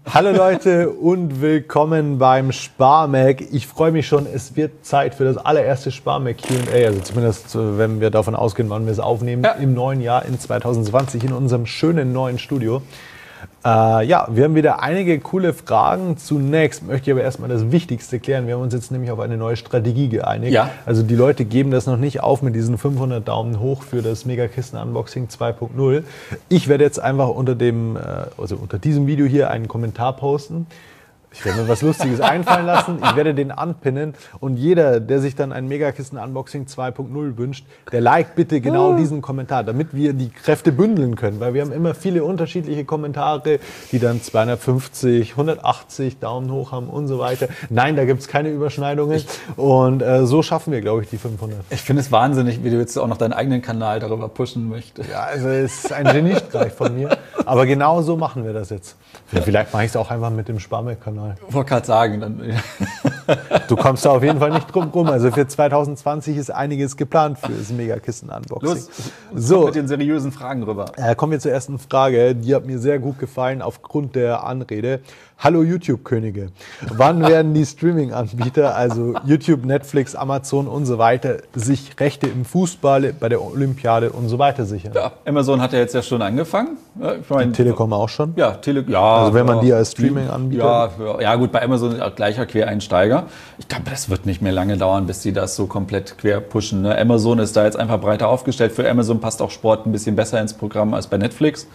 Hallo Leute und willkommen beim Sparmac. Ich freue mich schon, es wird Zeit für das allererste Sparmac Q&A, also zumindest wenn wir davon ausgehen, wann wir es aufnehmen, im neuen Jahr in 2020 in unserem schönen neuen Studio. Ja, wir haben wieder einige coole Fragen. Zunächst möchte ich aber erstmal das Wichtigste klären. Wir haben uns jetzt nämlich auf eine neue Strategie geeinigt. Ja. Also die Leute geben das noch nicht auf mit diesen 500 Daumen hoch für das Megakisten-Unboxing 2.0. Ich werde jetzt einfach unter diesem Video hier einen Kommentar posten. Ich werde mir was Lustiges einfallen lassen, ich werde den anpinnen und jeder, der sich dann ein Megakisten-Unboxing 2.0 wünscht, der liked bitte genau diesen Kommentar, damit wir die Kräfte bündeln können, weil wir haben immer viele unterschiedliche Kommentare, die dann 250, 180 Daumen hoch haben und so weiter. Nein, da gibt es keine Überschneidungen und so schaffen wir, glaube ich, die 500. Ich finde es wahnsinnig, wie du jetzt auch noch deinen eigenen Kanal darüber pushen möchtest. Ja, also es ist ein Geniestreich von mir, aber genau so machen wir das jetzt. Ja, vielleicht mache ich es auch einfach mit dem Sparmac-Kanal. Ich wollte gerade sagen. Dann Du kommst da auf jeden Fall nicht drum rum. Also für 2020 ist einiges geplant für das Megakisten-Unboxing. Los, so mit den seriösen Fragen rüber. Kommen wir zur ersten Frage. Die hat mir sehr gut gefallen aufgrund der Anrede. Hallo YouTube-Könige. Wann werden die Streaming-Anbieter, also YouTube, Netflix, Amazon und so weiter, sich Rechte im Fußball, bei der Olympiade und so weiter sichern? Ja, Amazon hat ja jetzt schon angefangen. Ich meine, Telekom auch schon? Ja, also wenn man die als Streaming-Anbieter... Ja, gut, bei Amazon gleicher Quereinsteiger. Ich glaube, das wird nicht mehr lange dauern, bis die das so komplett quer pushen. Ne? Amazon ist da jetzt einfach breiter aufgestellt. Für Amazon passt auch Sport ein bisschen besser ins Programm als bei Netflix.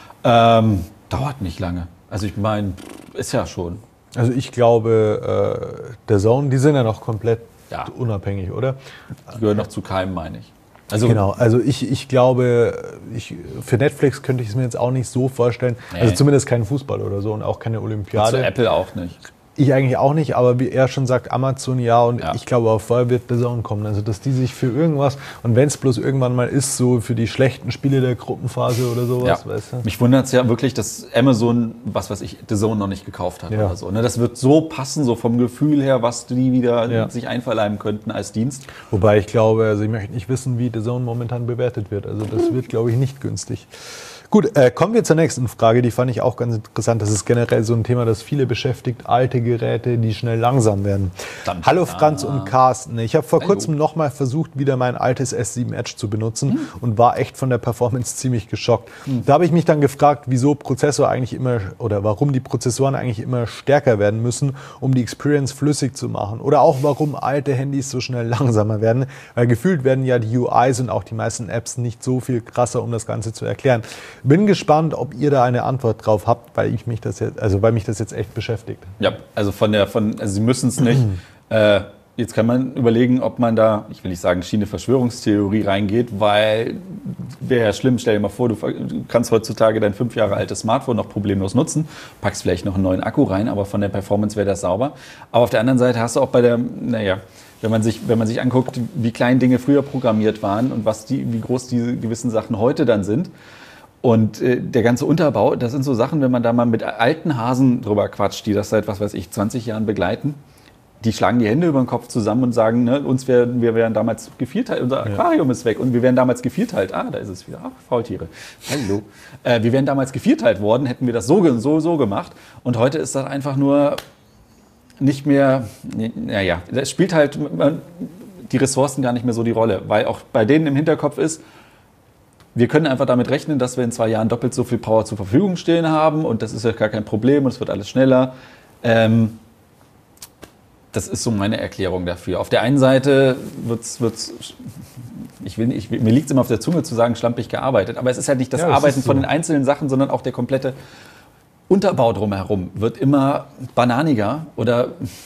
Dauert nicht lange. Also ich meine, ist ja schon. Also ich glaube, der Zone, die sind ja noch komplett unabhängig, oder? Die gehören noch zu keinem, meine ich. Also genau, also ich glaube, für Netflix könnte ich es mir jetzt auch nicht so vorstellen. Nee. Also zumindest keinen Fußball oder so und auch keine Olympiade. Zu Apple auch nicht. Ich eigentlich auch nicht, aber wie er schon sagt, Amazon ja und ich glaube auch vorher wird The Zone kommen. Also dass die sich für irgendwas, und wenn es bloß irgendwann mal ist, so für die schlechten Spiele der Gruppenphase oder sowas, weißt du? Mich wundert es ja wirklich, dass Amazon, The Zone noch nicht gekauft hat oder so. Ne? Das wird so passen, so vom Gefühl her, was die wieder sich einverleiben könnten als Dienst. Wobei ich glaube, also ich möchte nicht wissen, wie The Zone momentan bewertet wird. Also das wird, glaube ich, nicht günstig. Gut, kommen wir zur nächsten Frage, die fand ich auch ganz interessant. Das ist generell so ein Thema, das viele beschäftigt, alte Geräte, die schnell langsam werden. Hallo Franz und Carsten, ich habe vor kurzem nochmal versucht, wieder mein altes S7 Edge zu benutzen und war echt von der Performance ziemlich geschockt. Da habe ich mich dann gefragt, warum die Prozessoren eigentlich immer stärker werden müssen, um die Experience flüssig zu machen. Oder auch, warum alte Handys so schnell langsamer werden, weil gefühlt werden ja die UIs und auch die meisten Apps nicht so viel krasser, um das Ganze zu erklären. Bin gespannt, ob ihr da eine Antwort drauf habt, weil mich das jetzt echt beschäftigt. Ja, also Sie müssen es nicht. Jetzt kann man überlegen, ob man da, ich will nicht sagen Schiene Verschwörungstheorie reingeht, weil wäre ja schlimm, stell dir mal vor, du kannst heutzutage dein 5 Jahre altes Smartphone noch problemlos nutzen, packst vielleicht noch einen neuen Akku rein, aber von der Performance wäre das sauber. Aber auf der anderen Seite hast du auch wenn man sich anguckt, wie klein Dinge früher programmiert waren und wie groß diese gewissen Sachen heute dann sind. Und der ganze Unterbau, das sind so Sachen, wenn man da mal mit alten Hasen drüber quatscht, die das seit, 20 Jahren begleiten, die schlagen die Hände über den Kopf zusammen und sagen, ne, wir wären damals gevierteilt, unser Aquarium ist weg und wir wären damals gevierteilt. Da ist es wieder. Ach, Faultiere. Hallo. Wir wären damals gevierteilt worden, hätten wir das so gemacht. Und heute ist das einfach nur nicht mehr, das spielt halt die Ressourcen gar nicht mehr so die Rolle, weil auch bei denen im Hinterkopf ist, wir können einfach damit rechnen, dass wir in 2 Jahren doppelt so viel Power zur Verfügung stehen haben und das ist ja gar kein Problem und es wird alles schneller. Das ist so meine Erklärung dafür. Auf der einen Seite mir liegt es immer auf der Zunge zu sagen, schlampig gearbeitet, aber es ist halt nicht das Arbeiten von den einzelnen Sachen, sondern auch der komplette Unterbau drumherum wird immer bananiger oder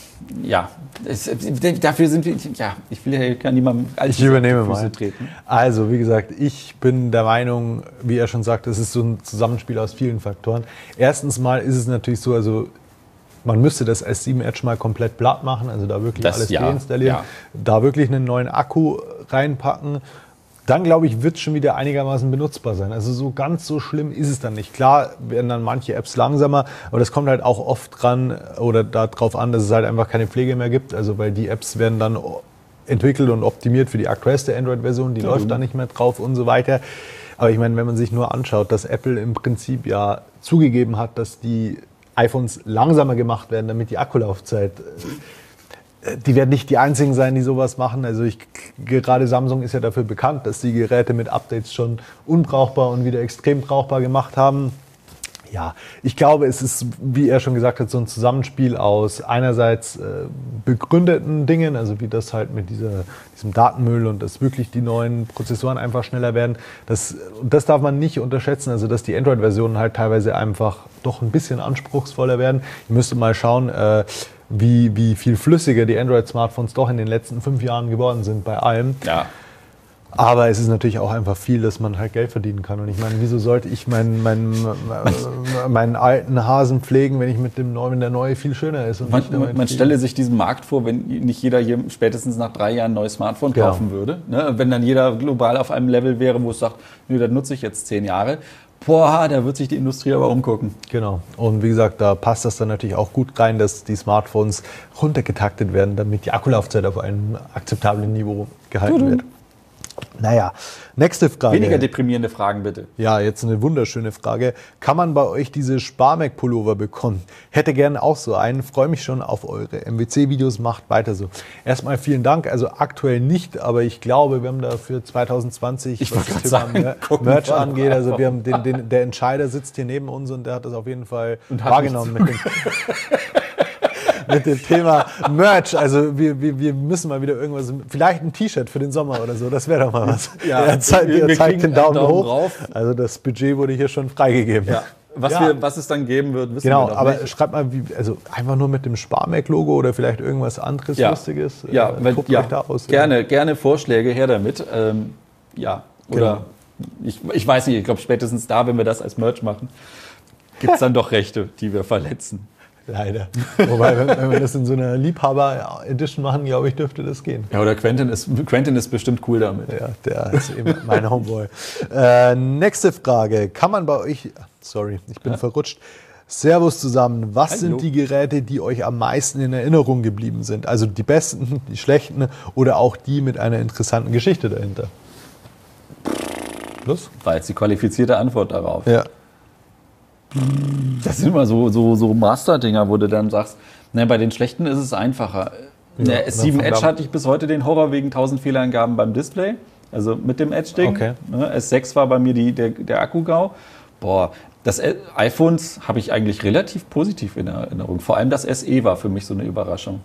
dafür sind wir, ich will ja gar niemandem ich übernehme mal. Treten. Also, wie gesagt, ich bin der Meinung, wie er schon sagt, es ist so ein Zusammenspiel aus vielen Faktoren. Erstens mal ist es natürlich so, also man müsste das S7 Edge mal komplett platt machen, also da wirklich alles deinstallieren, da wirklich einen neuen Akku reinpacken. Dann, glaube ich, wird es schon wieder einigermaßen benutzbar sein. Also so ganz so schlimm ist es dann nicht. Klar werden dann manche Apps langsamer, aber das kommt halt auch oft dran oder darauf an, dass es halt einfach keine Pflege mehr gibt. Also weil die Apps werden dann entwickelt und optimiert für die aktuellste Android-Version, die läuft da nicht mehr drauf und so weiter. Aber ich meine, wenn man sich nur anschaut, dass Apple im Prinzip ja zugegeben hat, dass die iPhones langsamer gemacht werden, damit die Akkulaufzeit, die werden nicht die einzigen sein, die sowas machen. Also gerade Samsung ist ja dafür bekannt, dass die Geräte mit Updates schon unbrauchbar und wieder extrem brauchbar gemacht haben. Ja, ich glaube, es ist, wie er schon gesagt hat, so ein Zusammenspiel aus einerseits begründeten Dingen, also wie das halt mit diesem Datenmüll und dass wirklich die neuen Prozessoren einfach schneller werden. Das darf man nicht unterschätzen, also dass die Android-Versionen halt teilweise einfach doch ein bisschen anspruchsvoller werden. Ihr müsst mal schauen, wie viel flüssiger die Android-Smartphones doch in den letzten 5 Jahren geworden sind bei allem. Ja. Aber es ist natürlich auch einfach viel, dass man halt Geld verdienen kann. Und ich meine, wieso sollte ich meinen alten Hasen pflegen, wenn ich wenn der neue viel schöner ist? Und man stelle sich diesen Markt vor, wenn nicht jeder hier spätestens nach 3 Jahren ein neues Smartphone kaufen würde. Ne? Wenn dann jeder global auf einem Level wäre, wo es sagt, nö, das nutze ich jetzt 10 Jahre. Boah, da wird sich die Industrie aber umgucken. Genau. Und wie gesagt, da passt das dann natürlich auch gut rein, dass die Smartphones runtergetaktet werden, damit die Akkulaufzeit auf einem akzeptablen Niveau gehalten wird. Naja, nächste Frage. Weniger deprimierende Fragen, bitte. Ja, jetzt eine wunderschöne Frage. Kann man bei euch diese Sparmac-Pullover bekommen? Hätte gerne auch so einen. Freue mich schon auf eure MWC-Videos. Macht weiter so. Erstmal vielen Dank. Also aktuell nicht, aber ich glaube, wir haben da für 2020, was das Thema Merch angeht, also wir haben der Entscheider sitzt hier neben uns und der hat das auf jeden Fall wahrgenommen mit dem Thema Merch. Also wir müssen mal wieder irgendwas, vielleicht ein T-Shirt für den Sommer oder so, das wäre doch mal was. Ja, er zeigt den Daumen hoch. Drauf. Also das Budget wurde hier schon freigegeben. Ja. Was es dann geben wird, wissen wir noch aber nicht. Schreibt mal, also einfach nur mit dem Sparmac-Logo oder vielleicht irgendwas anderes Lustiges. Tobt euch da aus. Gerne Vorschläge, her damit. Oder ich weiß nicht, ich glaube spätestens da, wenn wir das als Merch machen, gibt es dann doch Rechte, die wir verletzen. Leider. Wobei, wenn wir das in so einer Liebhaber-Edition machen, glaube ich, dürfte das gehen. Ja, oder Quentin ist bestimmt cool damit. Ja, der ist eben mein Homeboy. Nächste Frage. Kann man bei euch... Sorry, ich bin verrutscht. Servus zusammen. Was sind die Geräte, die euch am meisten in Erinnerung geblieben sind? Also die besten, die schlechten oder auch die mit einer interessanten Geschichte dahinter? Plus? War jetzt die qualifizierte Antwort darauf. Ja. Das sind immer so Master-Dinger, wo du dann sagst, bei den schlechten ist es einfacher. Der S7 Edge hatte ich bis heute den Horror wegen 1000 Fehlerangaben beim Display, also mit dem Edge-Ding. Okay. S6 war bei mir der Akku-GAU. Boah, das iPhones habe ich eigentlich relativ positiv in Erinnerung. Vor allem das SE war für mich so eine Überraschung.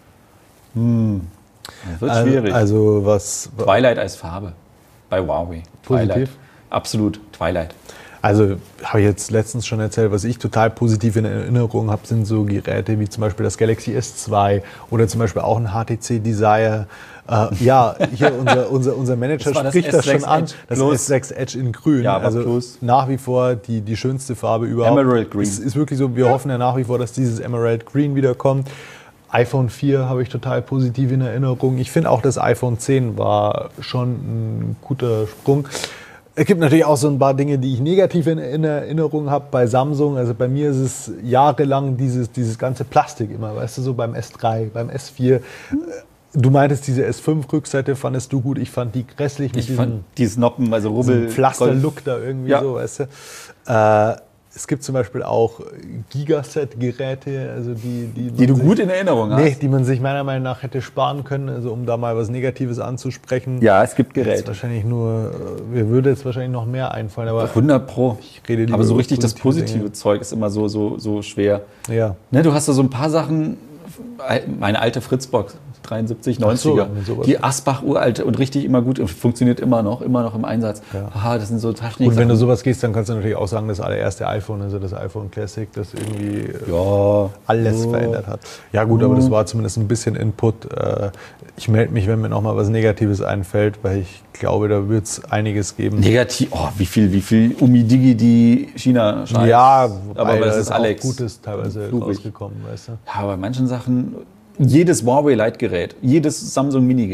Das wird schwierig. Also was... Twilight als Farbe bei Huawei. Positiv? Twilight. Absolut, Twilight. Also habe ich jetzt letztens schon erzählt, was ich total positiv in Erinnerung habe, sind so Geräte wie zum Beispiel das Galaxy S2 oder zum Beispiel auch ein HTC Desire. Hier unser Manager spricht das schon an. Das S6 Edge in grün. Ja, aber also plus. Nach wie vor die schönste Farbe überhaupt. Emerald Green. Es ist wirklich so, wir hoffen ja nach wie vor, dass dieses Emerald Green wiederkommt. iPhone 4 habe ich total positiv in Erinnerung. Ich finde auch das iPhone 10 war schon ein guter Sprung. Es gibt natürlich auch so ein paar Dinge, die ich negativ in Erinnerung habe bei Samsung. Also bei mir ist es jahrelang dieses ganze Plastik immer, weißt du, so beim S3, beim S4. Du meintest, diese S5-Rückseite fandest du gut, ich fand die grässlich. Ich fand die Snoppen, also Rubbel. Pflaster-Look da irgendwie so, weißt du. Es gibt zum Beispiel auch Gigaset-Geräte, also die du gut in Erinnerung hast. Nee, die man sich meiner Meinung nach hätte sparen können, also um da mal was Negatives anzusprechen. Ja, es gibt Geräte. Wahrscheinlich mir würde jetzt wahrscheinlich noch mehr einfallen, aber 100 Pro. Ich rede lieber aber so richtig das positive Dinge. Zeug ist immer so schwer. Ja. Ne, du hast da so ein paar Sachen, meine alte Fritzbox, 73, 90er, die Asbach uralte und richtig immer gut, funktioniert immer noch im Einsatz. Ja. Aha, das sind so Taschen. Und wenn du sowas gehst, dann kannst du natürlich auch sagen, das allererste iPhone, also das iPhone Classic, das irgendwie alles verändert hat. Ja gut, aber das war zumindest ein bisschen Input. Ich melde mich, wenn mir noch mal was Negatives einfällt, weil ich glaube, da wird es einiges geben. Negativ? Oh, wie viel Umidigi die China scheißt. Ja, aber das ist auch Alex. Gutes teilweise rausgekommen, weißt du. Ja, aber bei manchen Sachen, jedes Huawei Lite-Gerät, jedes Samsung Mini-Gerät,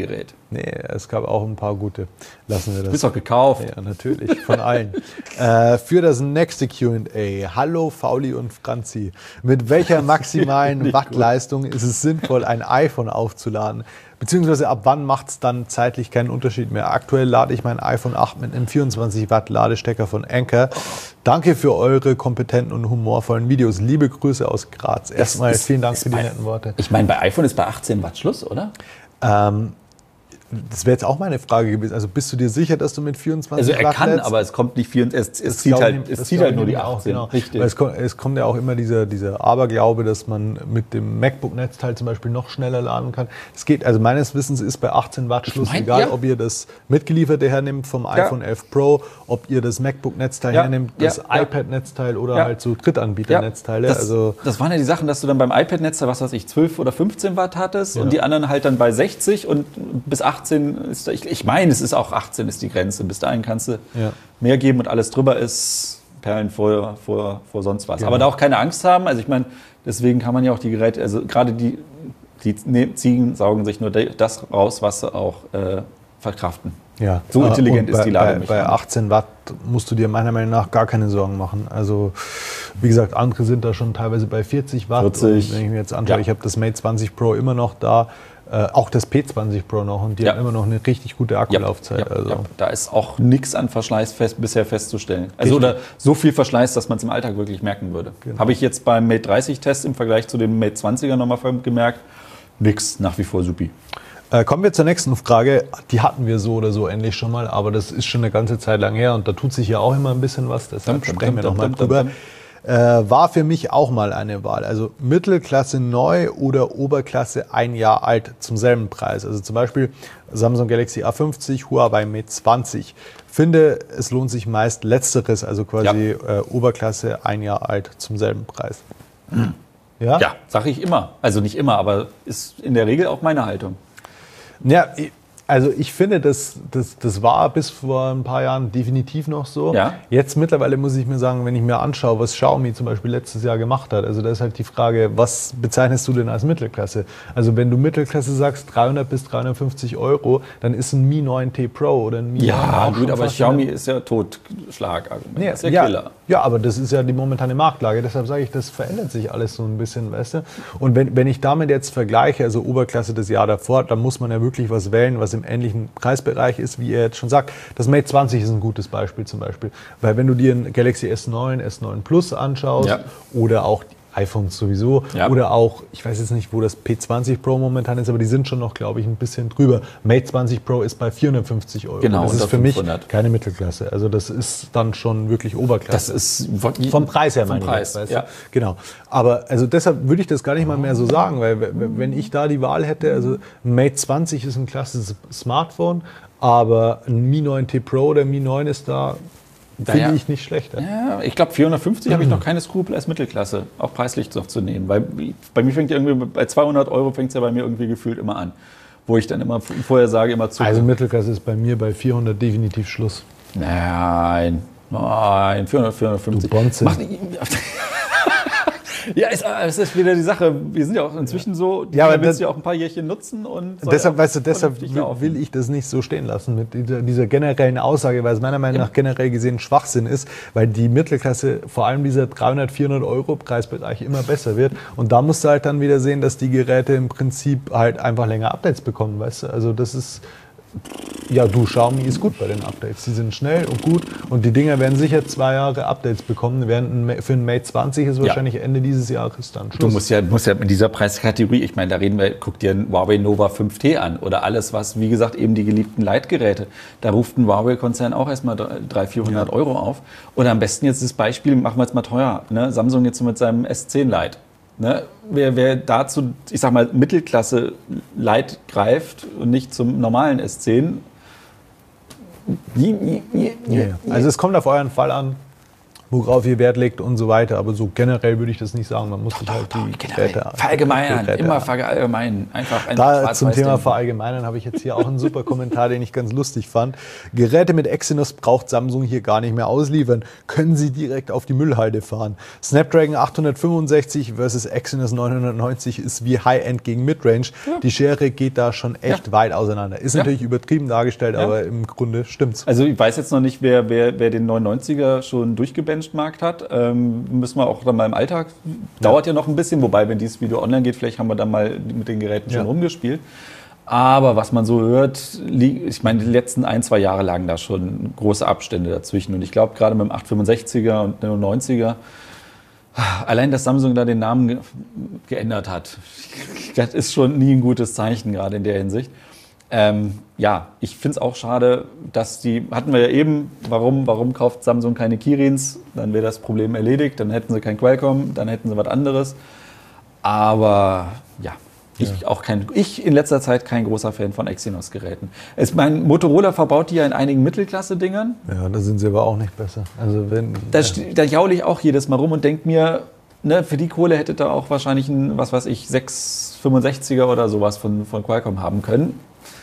Nee, es gab auch ein paar gute. Lassen wir das. Du bist doch gekauft. Ja, natürlich, von allen. Für das nächste Q&A. Hallo Fauli und Franzi. Mit welcher maximalen Wattleistung ist es sinnvoll, ein iPhone aufzuladen? Beziehungsweise ab wann macht es dann zeitlich keinen Unterschied mehr? Aktuell lade ich mein iPhone 8 mit einem 24 Watt Ladestecker von Anker. Danke für eure kompetenten und humorvollen Videos. Liebe Grüße aus Graz. Erstmal vielen Dank für die netten Worte. Ich meine, bei iPhone ist bei 18 Watt Schluss, oder? Das wäre jetzt auch meine Frage gewesen. Also bist du dir sicher, dass du mit 24 Watt... Also er kann, lädst? Aber es kommt nicht 24, es zieht halt nur die 18. Auch, genau. Richtig. Weil es kommt ja auch immer dieser Aberglaube, dass man mit dem MacBook-Netzteil zum Beispiel noch schneller laden kann. Es geht, also meines Wissens ist bei 18 Watt Schluss, egal ob ihr das mitgelieferte hernimmt vom iPhone 11 Pro, ob ihr das MacBook-Netzteil hernimmt, das iPad-Netzteil oder halt so Drittanbieter-Netzteile. Das waren ja die Sachen, dass du dann beim iPad-Netzteil, was weiß ich, 12 oder 15 Watt hattest und die anderen halt dann bei 60 und bis 18 ist, ich meine, es ist auch 18 ist die Grenze. Bis dahin kannst du mehr geben und alles drüber ist Perlen vor sonst was. Genau. Aber da auch keine Angst haben. Also ich meine, deswegen kann man ja auch die Geräte, also gerade die Ziegen saugen sich nur das raus, was sie auch verkraften. Ja. So intelligent ist die Ladung. Bei 18 Watt musst du dir meiner Meinung nach gar keine Sorgen machen. Also wie gesagt, andere sind da schon teilweise bei 40 Watt. 40. Und wenn ich mir jetzt anschaue, ich habe das Mate 20 Pro immer noch da. Auch das P20 Pro noch und die haben immer noch eine richtig gute Akkulaufzeit. Da ist auch nichts an Verschleiß bisher festzustellen. Also oder so viel Verschleiß, dass man es im Alltag wirklich merken würde. Genau. Habe ich jetzt beim Mate 30 Test im Vergleich zu dem Mate 20er nochmal gemerkt. Nix, nach wie vor supi. Kommen wir zur nächsten Frage. Die hatten wir so oder so ähnlich schon mal, aber das ist schon eine ganze Zeit lang her und da tut sich ja auch immer ein bisschen was. Deshalb sprechen wir nochmal drüber. War für mich auch mal eine Wahl. Also Mittelklasse neu oder Oberklasse 1 Jahr alt zum selben Preis. Also zum Beispiel Samsung Galaxy A50, Huawei Mate 20. Finde, es lohnt sich meist Letzteres, also quasi Oberklasse 1 Jahr alt zum selben Preis. Ja, sage ich immer. Also nicht immer, aber ist in der Regel auch meine Haltung. Ja, also ich finde, das war bis vor ein paar Jahren definitiv noch so. Ja. Jetzt mittlerweile muss ich mir sagen, wenn ich mir anschaue, was Xiaomi zum Beispiel letztes Jahr gemacht hat, also da ist halt die Frage, was bezeichnest du denn als Mittelklasse? Also wenn du Mittelklasse sagst, 300 bis 350 Euro, dann ist ein Mi 9T Pro oder ein Mi 9 auch gut, aber Xiaomi ist ja Totschlagargument. Ja, ist ja Killer. Ja, aber das ist ja die momentane Marktlage. Deshalb sage ich, das verändert sich alles so ein bisschen, weißt du? Und wenn ich damit jetzt vergleiche, also Oberklasse das Jahr davor, dann muss man ja wirklich was wählen, was im ähnlichen Preisbereich ist, wie ihr jetzt schon sagt. Das Mate 20 ist ein gutes Beispiel zum Beispiel. Weil wenn du dir ein Galaxy S9, S9 Plus anschaust oder auch die iPhones sowieso oder auch, ich weiß jetzt nicht, wo das P20 Pro momentan ist, aber die sind schon noch, glaube ich, ein bisschen drüber. Mate 20 Pro ist bei 450 Euro. Genau, das ist für 500. mich keine Mittelklasse. Also das ist dann schon wirklich Oberklasse. Das ist vom Preis her, meine ich. Weißt du? Genau. Aber also deshalb würde ich das gar nicht mal mehr so sagen, weil wenn ich da die Wahl hätte, also ein Mate 20 ist ein klassisches Smartphone, aber ein Mi 9T Pro oder Mi 9 ist da, finde ich nicht schlechter. Ja, ich glaube 450 habe ich noch keine Skrupel als Mittelklasse, auch preislich noch zu nehmen. Weil bei mir fängt ja irgendwie, bei 200 Euro fängt es ja bei mir irgendwie gefühlt immer an. Wo ich dann immer vorher sage, immer zu. Also Mittelklasse ist bei mir bei 400 definitiv Schluss. Nein, 450. Du Bonze. Ja, es ist wieder die Sache. Wir sind ja auch inzwischen so, die willst du ja auch ein paar Jährchen nutzen. Und deshalb will ich das nicht so stehen lassen mit dieser generellen Aussage, weil es meiner Meinung nach generell gesehen Schwachsinn ist, weil die Mittelklasse, vor allem dieser 300, 400 Euro Preisbereich immer besser wird. Und da musst du halt dann wieder sehen, dass die Geräte im Prinzip halt einfach länger Updates bekommen, weißt du? Also das ist... Ja, Xiaomi ist gut bei den Updates. Die sind schnell und gut und die Dinger werden sicher 2 Jahre Updates bekommen, während für ein Mate 20 ist wahrscheinlich Ende dieses Jahres dann Schluss. Du musst ja in dieser Preiskategorie, ich meine, da reden wir, guck dir ein Huawei Nova 5T an oder alles, was, wie gesagt, eben die geliebten Leitgeräte. Da ruft ein Huawei-Konzern auch erstmal 300, 400 Euro auf. Oder am besten jetzt das Beispiel, machen wir jetzt mal teuer, ne? Samsung jetzt mit seinem S10 Lite. Ne, wer dazu, ich sag mal, Mittelklasse Lite greift und nicht zum normalen S10. Also es kommt auf euren Fall an. worauf ihr Wert legt und so weiter. Aber so generell würde ich das nicht sagen. Man muss sich halt die Geräte verallgemeinern, immer verallgemeinern. Einfach da zum Thema Verallgemeinern habe ich jetzt hier auch einen super Kommentar, den ich ganz lustig fand. Geräte mit Exynos braucht Samsung hier gar nicht mehr ausliefern. Können Sie direkt auf die Müllhalde fahren. Snapdragon 865 versus Exynos 990 ist wie High-End gegen Midrange. Ja. Die Schere geht da schon echt weit auseinander. Ist natürlich übertrieben dargestellt, aber im Grunde stimmt's. Also ich weiß jetzt noch nicht, wer den 990er schon durchgebenchmarkt hat. Müssen wir auch dann mal im Alltag. Dauert ja noch ein bisschen, wobei, wenn dieses Video online geht, vielleicht haben wir dann mal mit den Geräten schon rumgespielt. Aber was man so hört, ich meine, die letzten 1-2 Jahre lagen da schon große Abstände dazwischen. Und ich glaube, gerade mit dem 865er und dem 90er, allein, dass Samsung da den Namen geändert hat, das ist schon nie ein gutes Zeichen, gerade in der Hinsicht. Ich finde es auch schade, dass hatten wir ja eben, warum kauft Samsung keine Kirins? Dann wäre das Problem erledigt, dann hätten sie kein Qualcomm, dann hätten sie was anderes. Aber ich in letzter Zeit kein großer Fan von Exynos-Geräten. Mein Motorola verbaut die ja in einigen Mittelklasse-Dingern. Ja, da sind sie aber auch nicht besser. Also da jaule ich auch jedes Mal rum und denke mir, ne, für die Kohle hätte da auch wahrscheinlich ein, 665er oder sowas von Qualcomm haben können.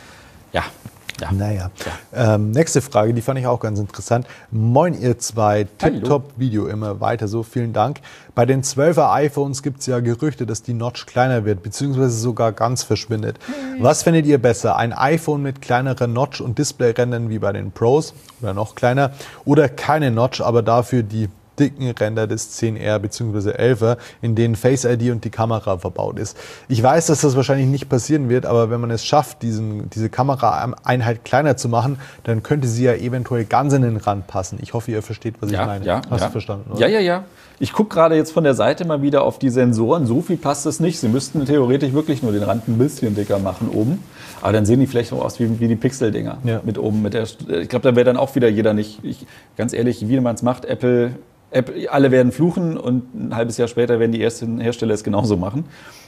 Naja. Nächste Frage, die fand ich auch ganz interessant. Moin ihr zwei, Tip-Top-Video immer weiter so, vielen Dank. Bei den 12er iPhones gibt es ja Gerüchte, dass die Notch kleiner wird, beziehungsweise sogar ganz verschwindet. Was findet ihr besser? Ein iPhone mit kleinerer Notch und Displayrändern wie bei den Pros oder noch kleiner? Oder keine Notch, aber dafür die dicken Ränder des 10R bzw. 11er, in denen Face ID und die Kamera verbaut ist. Ich weiß, dass das wahrscheinlich nicht passieren wird, aber wenn man es schafft, diese Kameraeinheit kleiner zu machen, dann könnte sie ja eventuell ganz in den Rand passen. Ich hoffe, ihr versteht, was ich meine. Hast du verstanden, oder? Ja. Ich gucke gerade jetzt von der Seite mal wieder auf die Sensoren. So viel passt es nicht. Sie müssten theoretisch wirklich nur den Rand ein bisschen dicker machen oben. Aber dann sehen die vielleicht auch aus wie die Pixel-Dinger mit oben. Ich glaube, da wäre dann auch wieder jeder nicht. Ganz ehrlich, wie man es macht, Apple, alle werden fluchen und ein halbes Jahr später werden die ersten Hersteller es genauso machen.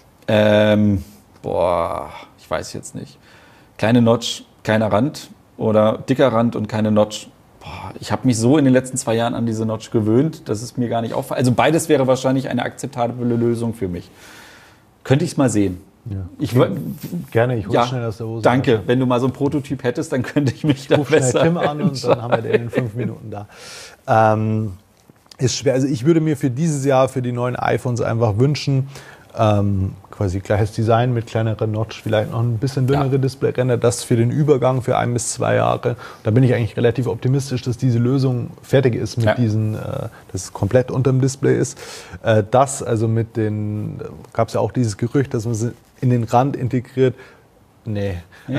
Ich weiß jetzt nicht. Kleine Notch, keiner Rand oder dicker Rand und keine Notch. Ich habe mich so in den letzten 2 Jahren an diese Notch gewöhnt, dass es mir gar nicht auffällt. Also beides wäre wahrscheinlich eine akzeptable Lösung für mich. Könnte ich es mal sehen. Ja. Gerne, ich hole schnell aus der Hose. Danke, wenn du mal so einen Prototyp hättest, dann könnte ich mich da besser Tim an und dann haben wir den in 5 Minuten da. Ist schwer. Also ich würde mir für dieses Jahr, für die neuen iPhones einfach wünschen, quasi gleiches Design mit kleinerer Notch, vielleicht noch ein bisschen dünnere Displayränder, das für den Übergang für 1 bis 2 Jahre. Da bin ich eigentlich relativ optimistisch, dass diese Lösung fertig ist mit diesen, dass es komplett unterm Display ist. Gab es ja auch dieses Gerücht, dass man es in den Rand integriert. Nee.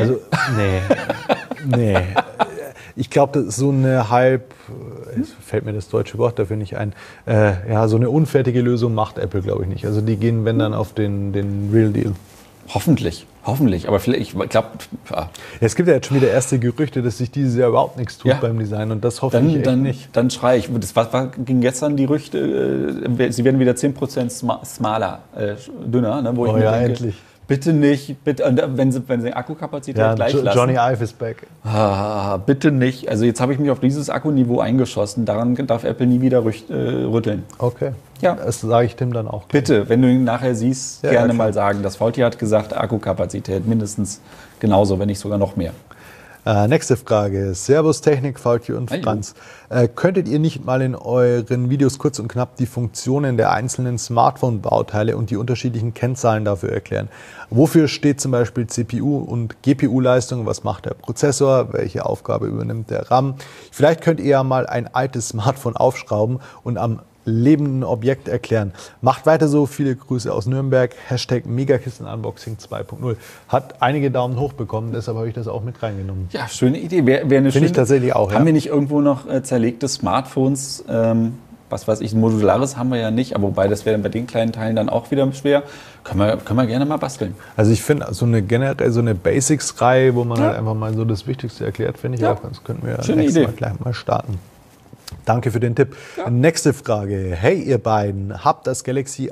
Ich glaube, das ist so eine fällt mir das deutsche Wort dafür nicht ein, so eine unfertige Lösung macht Apple, glaube ich, nicht. Also die gehen, wenn dann, auf den Real Deal. Hoffentlich. Aber vielleicht, ich glaube... Es gibt ja jetzt schon wieder erste Gerüchte, dass sich dieses Jahr überhaupt nichts tut beim Design und das hoffe ich echt nicht. Dann schreie ich. Ging gestern die Gerüchte, sie werden wieder 10% smaller, dünner. Ne, wo ich mir denke, endlich. Bitte nicht, wenn sie Akkukapazität gleich lassen. Johnny Ive is back. Bitte nicht. Also jetzt habe ich mich auf dieses Akkuniveau eingeschossen. Daran darf Apple nie wieder rütteln. Okay. Ja. Das sage ich Tim dann auch. Bitte, wenn du ihn nachher siehst, gerne mal sagen. Das Faultier hat gesagt, Akkukapazität mindestens genauso, wenn nicht sogar noch mehr. Nächste Frage. Servus Technik, Faultier und Franz. Könntet ihr nicht mal in euren Videos kurz und knapp die Funktionen der einzelnen Smartphone-Bauteile und die unterschiedlichen Kennzahlen dafür erklären? Wofür steht zum Beispiel CPU- und GPU-Leistung? Was macht der Prozessor? Welche Aufgabe übernimmt der RAM? Vielleicht könnt ihr ja mal ein altes Smartphone aufschrauben und am lebenden Objekt erklären. Macht weiter so. Viele Grüße aus Nürnberg. #Megakisten-Unboxing 2.0. Hat einige Daumen hoch bekommen, deshalb habe ich das auch mit reingenommen. Ja, schöne Idee. Finde ich tatsächlich auch. Haben wir nicht irgendwo noch zerlegte Smartphones? Was weiß ich, ein modulares haben wir ja nicht, aber wobei das wäre bei den kleinen Teilen dann auch wieder schwer. Können wir gerne mal basteln. Also ich finde so eine Basics-Reihe, wo man halt einfach mal so das Wichtigste erklärt, finde ich auch ganz. Könnten wir nächstes Mal gleich mal starten. Danke für den Tipp. Ja. Nächste Frage. Hey ihr beiden, hat das Galaxy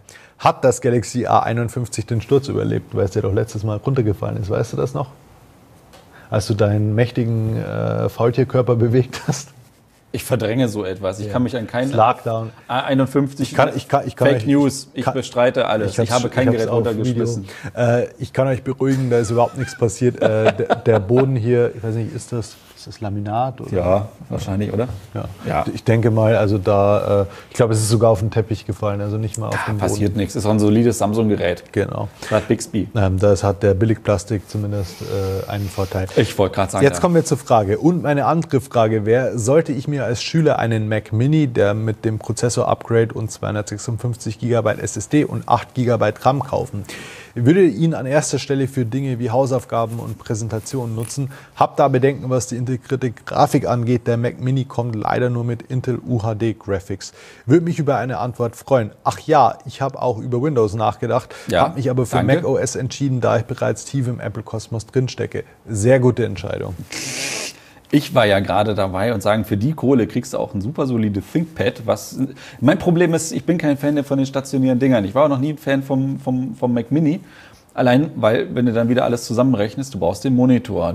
A51 den Sturz überlebt, weil es dir doch letztes Mal runtergefallen ist? Weißt du das noch? Als du deinen mächtigen Faultierkörper bewegt hast? Ich verdränge so etwas. Ich kann mich an keinen Lockdown. 51 Fake News. Ich bestreite alles. Ich habe kein Gerät runtergeschmissen. Ich kann euch beruhigen, da ist überhaupt nichts passiert. Der Boden hier, ich weiß nicht, ist das Laminat? Oder? Ja, wahrscheinlich, oder? Ja. Ich denke mal, also da, ich glaube, es ist sogar auf den Teppich gefallen, also nicht mal auf den Boden. Passiert nichts. Ist auch ein solides Samsung-Gerät. Genau. Das hat Bixby. Das hat der Billigplastik zumindest einen Vorteil. Ich wollte gerade sagen. Jetzt kommen wir zur Frage. Und meine andere Frage wäre, sollte ich mir als Schüler einen Mac Mini, der mit dem Prozessor-Upgrade und 256 GB SSD und 8 GB RAM kaufen? Ich würde ihn an erster Stelle für Dinge wie Hausaufgaben und Präsentationen nutzen. Hab da Bedenken, was die integrierte Grafik angeht. Der Mac Mini kommt leider nur mit Intel UHD Graphics. Würde mich über eine Antwort freuen. Ach ja, ich habe auch über Windows nachgedacht, habe mich aber für Mac OS entschieden, da ich bereits tief im Apple-Kosmos drinstecke. Sehr gute Entscheidung. Ich war ja gerade dabei und sagen, für die Kohle kriegst du auch ein super solides ThinkPad. Mein Problem ist, ich bin kein Fan von den stationären Dingern. Ich war auch noch nie ein Fan vom Mac Mini. Allein, weil, wenn du dann wieder alles zusammenrechnest, du brauchst den Monitor.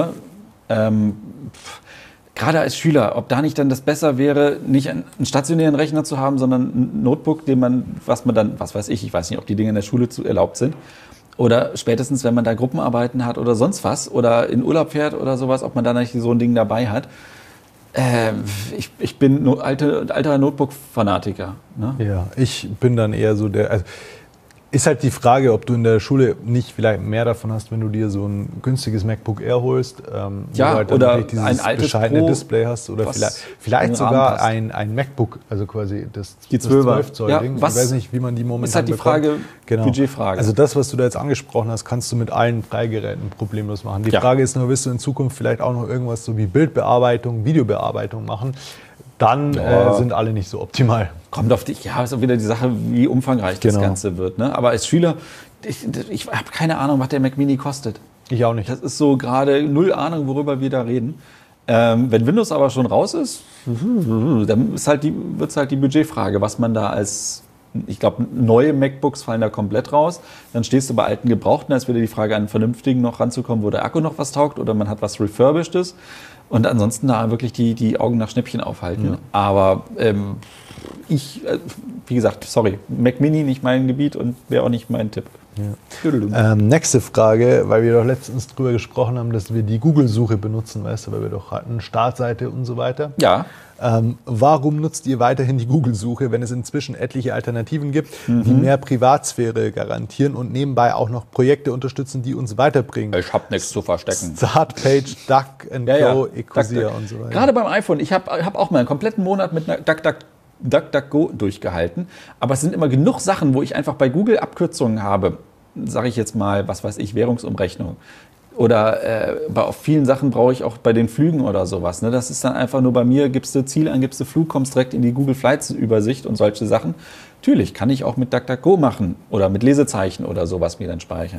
Gerade als Schüler, ob da nicht dann das besser wäre, nicht einen stationären Rechner zu haben, sondern ein Notebook, was weiß ich weiß nicht, ob die Dinge in der Schule erlaubt sind. Oder spätestens, wenn man da Gruppenarbeiten hat oder sonst was oder in Urlaub fährt oder sowas, ob man da nicht so ein Ding dabei hat. Ich bin alter Notebook-Fanatiker. Ne? Ja, ich bin dann eher so der... Also ist halt die Frage, ob du in der Schule nicht vielleicht mehr davon hast, wenn du dir so ein günstiges MacBook Air holst, wo du halt dann oder dieses ein altes bescheidene Pro, Display hast oder vielleicht sogar ein MacBook, also quasi das 12-Zoll-Ding. Ich weiß nicht, wie man die momentan ist halt die Frage, Budgetfrage. Also das, was du da jetzt angesprochen hast, kannst du mit allen Freigeräten problemlos machen. Die Frage ist nur, willst du in Zukunft vielleicht auch noch irgendwas so wie Bildbearbeitung, Videobearbeitung machen? Dann sind alle nicht so optimal. Kommt auf dich, ist auch wieder die Sache, wie umfangreich das Ganze wird. Ne? Aber als Schüler, ich habe keine Ahnung, was der Mac Mini kostet. Ich auch nicht. Das ist so gerade null Ahnung, worüber wir da reden. Wenn Windows aber schon raus ist, dann wird es halt die Budgetfrage, was man da ich glaube, neue MacBooks fallen da komplett raus. Dann stehst du bei alten Gebrauchten, da ist wieder die Frage, an einen vernünftigen noch ranzukommen, wo der Akku noch was taugt oder man hat was Refurbishedes. Und ansonsten da wirklich die Augen nach Schnäppchen aufhalten. Ja. Aber wie gesagt, sorry, Mac Mini nicht mein Gebiet und wäre auch nicht mein Tipp. Ja. Nächste Frage, weil wir doch letztens drüber gesprochen haben, dass wir die Google-Suche benutzen, weißt du, weil wir doch hatten Startseite und so weiter. Ja. Warum nutzt ihr weiterhin die Google-Suche, wenn es inzwischen etliche Alternativen gibt, die mehr Privatsphäre garantieren und nebenbei auch noch Projekte unterstützen, die uns weiterbringen? Ich habe nichts zu verstecken. Startpage, DuckDuckGo, Ecosia und so weiter. Gerade beim iPhone, ich hab auch mal einen kompletten Monat mit einer DuckDuckGo durchgehalten, aber es sind immer genug Sachen, wo ich einfach bei Google Abkürzungen habe, sage ich jetzt mal, was weiß ich, Währungsumrechnung. Oder bei vielen Sachen brauche ich auch bei den Flügen oder sowas. Ne? Das ist dann einfach nur bei mir, gibst du Ziel an, gibst du Flug, kommst direkt in die Google Flights Übersicht und solche Sachen. Natürlich kann ich auch mit DuckDuckGo machen oder mit Lesezeichen oder sowas mir dann speichern.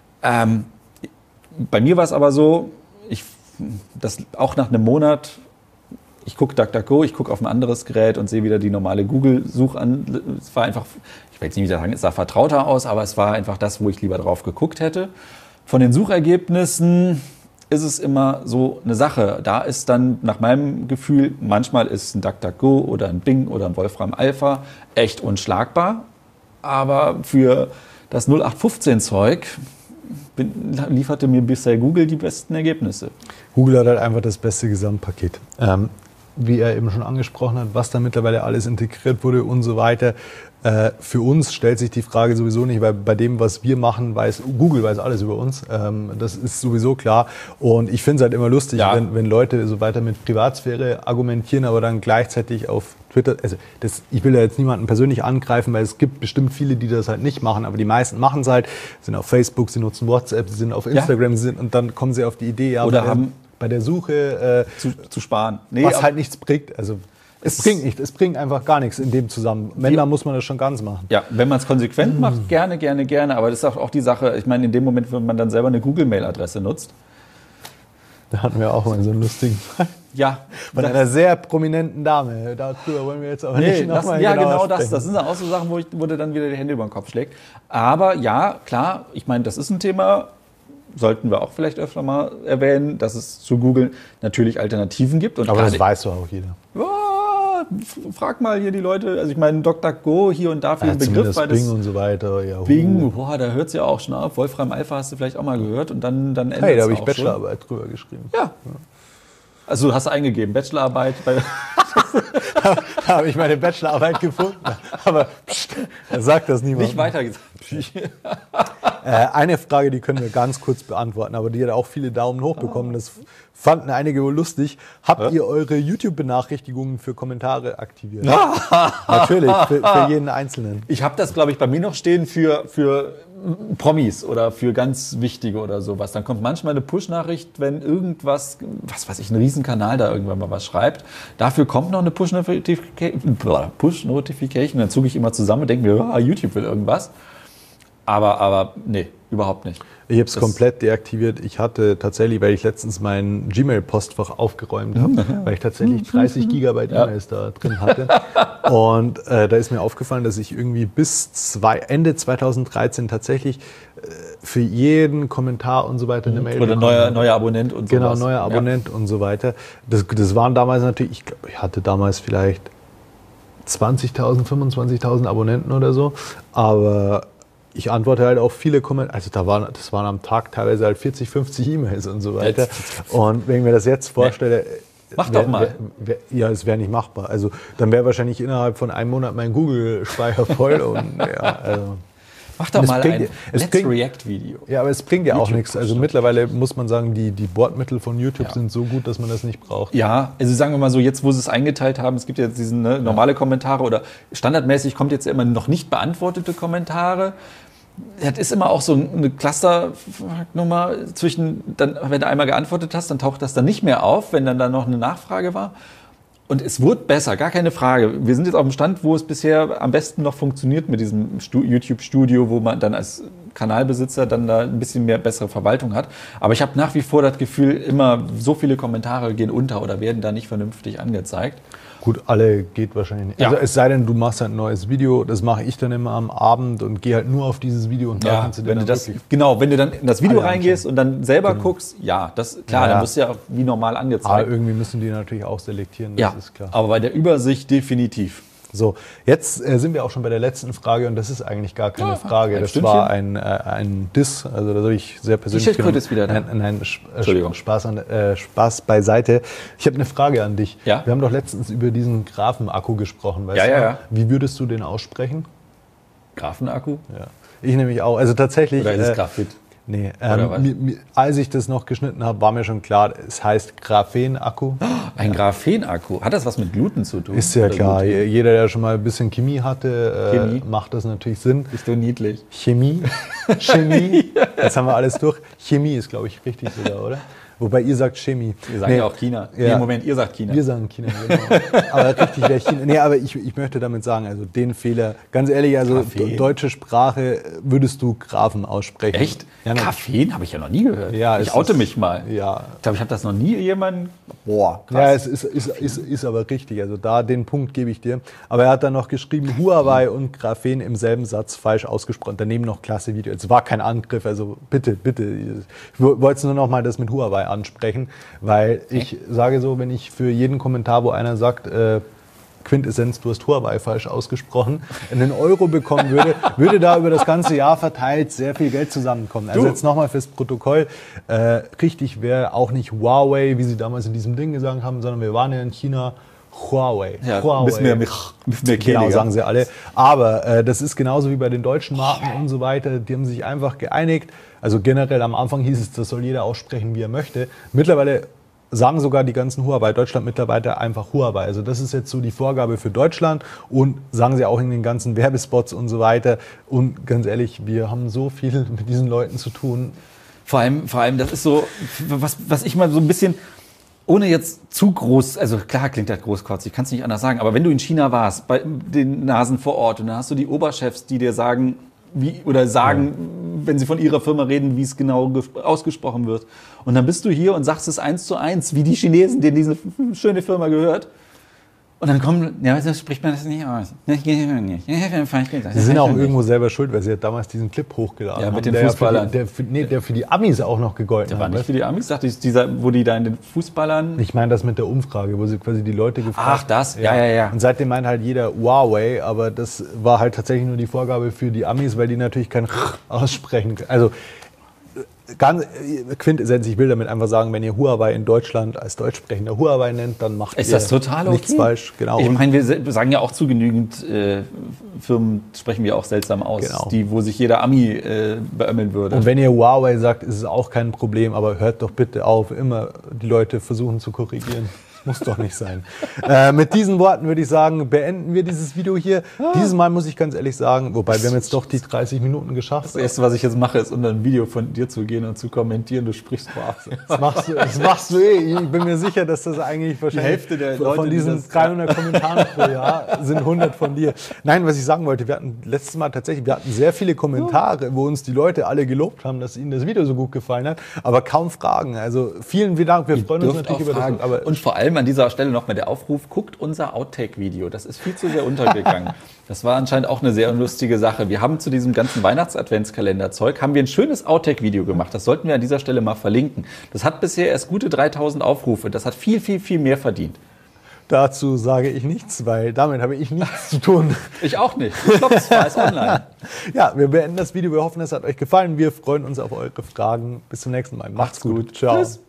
Bei mir war es aber so, das auch nach einem Monat, ich gucke DuckDuckGo, ich gucke auf ein anderes Gerät und sehe wieder die normale Google-Such an. Es war einfach, ich will jetzt nicht sagen, es sah vertrauter aus, aber es war einfach das, wo ich lieber drauf geguckt hätte. Von den Suchergebnissen ist es immer so eine Sache. Da ist dann nach meinem Gefühl, manchmal ist ein DuckDuckGo oder ein Bing oder ein Wolfram Alpha echt unschlagbar. Aber für das 0815-Zeug lieferte mir bisher Google die besten Ergebnisse. Google hat halt einfach das beste Gesamtpaket. Wie er eben schon angesprochen hat, was da mittlerweile alles integriert wurde und so weiter. Für uns stellt sich die Frage sowieso nicht, weil bei dem, was wir machen, Google weiß alles über uns. Das ist sowieso klar. Und ich finde es halt immer lustig, wenn Leute so weiter mit Privatsphäre argumentieren, aber dann gleichzeitig auf Twitter, ich will da jetzt niemanden persönlich angreifen, weil es gibt bestimmt viele, die das halt nicht machen, aber die meisten machen es halt, sind auf Facebook, sie nutzen WhatsApp, sie sind auf Instagram, und dann kommen sie auf die Idee, bei der Suche zu sparen. Was halt nichts bringt. Also es bringt einfach gar nichts in dem zusammen. Wenn, dann muss man das schon ganz machen. Ja, wenn man es konsequent macht, gerne. Aber das ist auch die Sache, ich meine, in dem Moment, wenn man dann selber eine Google-Mail-Adresse nutzt. Da hatten wir auch mal so einen lustigen Fall. Ja. Von einer sehr prominenten Dame. Darüber wollen wir jetzt aber nicht nochmal genau das. Das sind auch so Sachen, wo du dann wieder die Hände über den Kopf schlägt. Aber ja, klar, ich meine, das ist ein Thema. sollten wir auch vielleicht öfter mal erwähnen, dass es zu Google natürlich Alternativen gibt. Und aber das weiß doch auch jeder. Ja, frag mal hier die Leute, also ich meine DuckDuckGo hier und da für den Begriff. Weil Bing und so weiter. Ja, Bing, da hört es ja auch schon auf. Wolfram Alpha hast du vielleicht auch mal gehört und dann endet es da habe ich Bachelorarbeit drüber geschrieben. Ja. Also hast du eingegeben, Bachelorarbeit. Da habe ich meine Bachelorarbeit gefunden, aber er sagt das niemand. Nicht weitergesagt. Eine Frage, die können wir ganz kurz beantworten, aber die hat auch viele Daumen hoch bekommen. Das fanden einige wohl lustig. Habt ihr eure YouTube-Benachrichtigungen für Kommentare aktiviert? Natürlich, für jeden Einzelnen. Ich habe das, glaube ich, bei mir noch stehen für Promis oder für ganz Wichtige oder sowas. Dann kommt manchmal eine Push-Nachricht, wenn irgendwas, was weiß ich, ein Riesenkanal da irgendwann mal was schreibt. Dafür kommt noch eine Push-Notification. Dann zucke ich immer zusammen und denke mir, YouTube will irgendwas. Aber nee, überhaupt nicht. Ich habe es komplett deaktiviert. Ich hatte tatsächlich, weil ich letztens mein Gmail-Postfach aufgeräumt habe, weil ich tatsächlich 30 Gigabyte E-Mails da drin hatte. Und da ist mir aufgefallen, dass ich irgendwie bis Ende 2013 tatsächlich für jeden Kommentar und so weiter eine Mail oder neuer Abonnent und so. Genau, neuer Abonnent und so weiter. Das waren damals natürlich, ich glaube, ich hatte damals vielleicht 20.000, 25.000 Abonnenten oder so, aber ich antworte halt auf viele Kommentare, also das waren am Tag teilweise halt 40, 50 E-Mails und so weiter. Und wenn ich mir das jetzt vorstelle, mach doch mal. Es wäre nicht machbar. Also dann wäre wahrscheinlich innerhalb von einem Monat mein Google-Speicher voll. Und, mach doch mal ein Let's React-Video. Ja, aber es bringt ja auch nichts. Also mittlerweile muss man sagen, die Bordmittel von YouTube sind so gut, dass man das nicht braucht. Ja, also sagen wir mal so, jetzt wo sie es eingeteilt haben, es gibt jetzt diese normale Kommentare oder standardmäßig kommt jetzt immer noch nicht beantwortete Kommentare. Das ist immer auch so eine Clusternummer zwischen, dann, wenn du einmal geantwortet hast, dann taucht das dann nicht mehr auf, wenn dann da noch eine Nachfrage war. Und es wird besser, gar keine Frage. Wir sind jetzt auf dem Stand, wo es bisher am besten noch funktioniert mit diesem YouTube-Studio, wo man dann als Kanalbesitzer dann da ein bisschen mehr bessere Verwaltung hat. Aber ich habe nach wie vor das Gefühl, immer so viele Kommentare gehen unter oder werden da nicht vernünftig angezeigt. Gut, alle geht wahrscheinlich nicht. Ja. Also es sei denn, du machst halt ein neues Video, das mache ich dann immer am Abend und gehe halt nur auf dieses Video und da kannst du wenn du dann in das Video reingehst und dann selber guckst, dann musst du ja wie normal angezeigt. Aber irgendwie müssen die natürlich auch selektieren, das ist klar. Aber bei der Übersicht definitiv. So, jetzt sind wir auch schon bei der letzten Frage und das ist eigentlich gar keine Frage. Das war ein Diss, also das habe ich sehr persönlich Die Schildkröte ist wieder da. Nein, Spaß beiseite. Ich habe eine Frage an dich. Ja? Wir haben doch letztens über diesen Graphenakku gesprochen, weißt du? Ja. Wie würdest du den aussprechen? Graphenakku? Ja. Ich nämlich auch. Also tatsächlich. Oder ist es Graphit? Nee, als ich das noch geschnitten habe, war mir schon klar, es heißt Graphenakku. Ein Graphenakku? Hat das was mit Gluten zu tun? Ist ja klar. Jeder, der schon mal ein bisschen Chemie hatte, macht das natürlich Sinn. Ist doch niedlich. Chemie. Jetzt haben wir alles durch. Chemie ist, glaube ich, richtig sogar, oder? Wobei ihr sagt Chemie. Wir sagen ja auch China. Ja. Nee, Moment, ihr sagt China. Wir sagen China, genau. Aber richtig wäre China. Nee, aber ich möchte damit sagen, also den Fehler, ganz ehrlich, also deutsche Sprache würdest du Graphen aussprechen. Echt? Ja, Graphen habe ich ja noch nie gehört. Ja, ich oute mich mal. Ja. Ich glaube, ich habe das noch nie jemanden... Boah, krass. Ja, es ist aber richtig. Also da den Punkt gebe ich dir. Aber er hat dann noch geschrieben, Huawei und Graphen im selben Satz falsch ausgesprochen. Daneben noch klasse Video. Es war kein Angriff, also bitte. Ich wollte nur noch mal das mit Huawei ansprechen, weil ich sage so, wenn ich für jeden Kommentar, wo einer sagt, Quintessenz, du hast Huawei falsch ausgesprochen, einen Euro bekommen würde da über das ganze Jahr verteilt sehr viel Geld zusammenkommen. Also jetzt nochmal fürs Protokoll, richtig wäre auch nicht Huawei, wie sie damals in diesem Ding gesagt haben, sondern wir waren ja in China, Huawei. Ja, Huawei. Bisschen mehr genau, sagen sie alle. Aber das ist genauso wie bei den deutschen Marken und so weiter. Die haben sich einfach geeinigt. Also generell am Anfang hieß es, das soll jeder aussprechen, wie er möchte. Mittlerweile sagen sogar die ganzen Huawei-Deutschland-Mitarbeiter einfach Huawei. Also das ist jetzt so die Vorgabe für Deutschland und sagen sie auch in den ganzen Werbespots und so weiter. Und ganz ehrlich, wir haben so viel mit diesen Leuten zu tun. Vor allem, das ist so, was ich mal so ein bisschen, ohne jetzt zu groß, also klar klingt das großkotzig, ich kann es nicht anders sagen, aber wenn du in China warst, bei den Nasen vor Ort und dann hast du die Oberchefs, die dir sagen, wenn sie von ihrer Firma reden, wie es genau ausgesprochen wird. Und dann bist du hier und sagst es 1:1, wie die Chinesen, denen diese schöne Firma gehört. Und dann kommen, ja, so spricht man das nicht aus. Sie sind auch irgendwo selber schuld, weil sie hat damals diesen Clip hochgeladen ja, haben. mit den Fußballern. Der für die Amis auch noch gegolten hat. Der war nicht für die Amis, dachte ich, dieser, wo die da in den Fußballern... Ich meine das mit der Umfrage, wo sie quasi die Leute gefragt haben. Ach, das? Ja. Und seitdem meint halt jeder Huawei, aber das war halt tatsächlich nur die Vorgabe für die Amis, weil die natürlich kein aussprechen können. Also ganz Quintessenz, ich will damit einfach sagen, wenn ihr Huawei in Deutschland als deutschsprechender Huawei nennt, dann macht ist ihr das total nichts okay. falsch. Genau. Ich meine, wir sagen ja auch zu genügend Firmen, sprechen wir auch seltsam aus, Genau. wo sich jeder Ami beömmeln würde. Und wenn ihr Huawei sagt, ist es auch kein Problem, aber hört doch bitte auf, immer die Leute versuchen zu korrigieren. Muss doch nicht sein. Mit diesen Worten würde ich sagen, beenden wir dieses Video hier. Dieses Mal muss ich ganz ehrlich sagen, wobei wir haben jetzt doch die 30 Minuten geschafft. Das Erste, was ich jetzt mache, ist unter ein Video von dir zu gehen und zu kommentieren, du sprichst brav. Das machst du eh. Ich bin mir sicher, dass das eigentlich wahrscheinlich Die Hälfte der Leute, von diesen 300 Kommentaren pro Jahr sind 100 von dir. Nein, was ich sagen wollte, wir hatten letztes Mal tatsächlich, wir hatten sehr viele Kommentare, wo uns die Leute alle gelobt haben, dass ihnen das Video so gut gefallen hat, aber kaum Fragen. Also vielen Dank, wir freuen uns natürlich über das. Aber und vor allem an dieser Stelle nochmal der Aufruf, guckt unser Outtake-Video. Das ist viel zu sehr untergegangen. Das war anscheinend auch eine sehr lustige Sache. Wir haben zu diesem ganzen Weihnachts-Adventskalender-Zeug, haben wir ein schönes Outtake-Video gemacht. Das sollten wir an dieser Stelle mal verlinken. Das hat bisher erst gute 3000 Aufrufe. Das hat viel, viel, viel mehr verdient. Dazu sage ich nichts, weil damit habe ich nichts zu tun. Ich auch nicht. Klops war es online. Ja, wir beenden das Video. Wir hoffen, es hat euch gefallen. Wir freuen uns auf eure Fragen. Bis zum nächsten Mal. Macht's gut. Ciao. Tschüss.